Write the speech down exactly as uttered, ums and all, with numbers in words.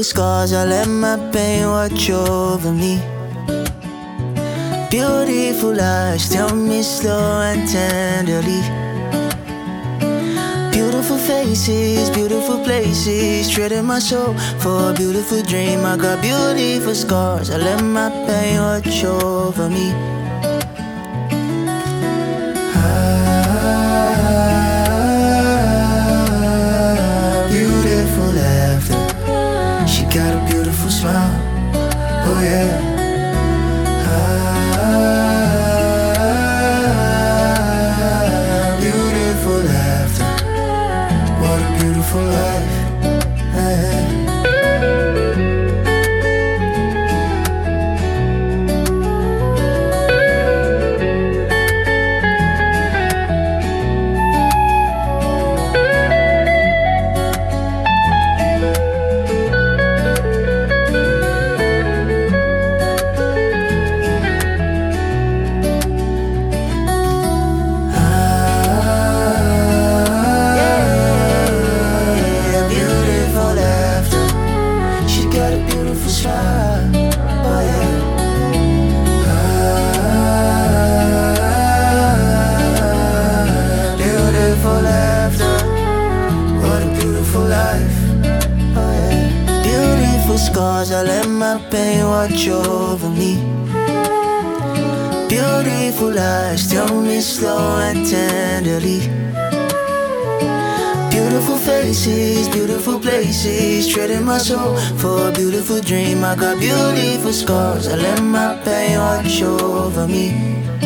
scars, I let my pain watch over me. Beautiful lies, tell me slow and tenderly. Beautiful faces, beautiful places, trading my soul for a beautiful dream. I got beautiful scars, I let my pain watch over me. Ah, beautiful laughter, she got a beautiful smile, oh yeah. For life, yeah. Scars, I let my pain watch over me. Beautiful lies, tell me slow and tenderly. Beautiful faces, beautiful places, trading my soul for a beautiful dream. I got beautiful scars, I let my pain watch over me.